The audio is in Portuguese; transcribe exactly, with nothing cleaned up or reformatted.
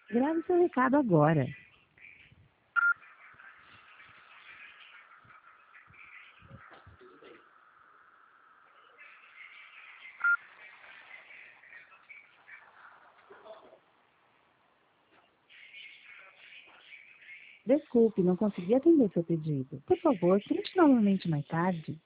Grave seu recado agora. Desculpe, não consegui atender seu pedido. Por favor, tente novamente mais tarde.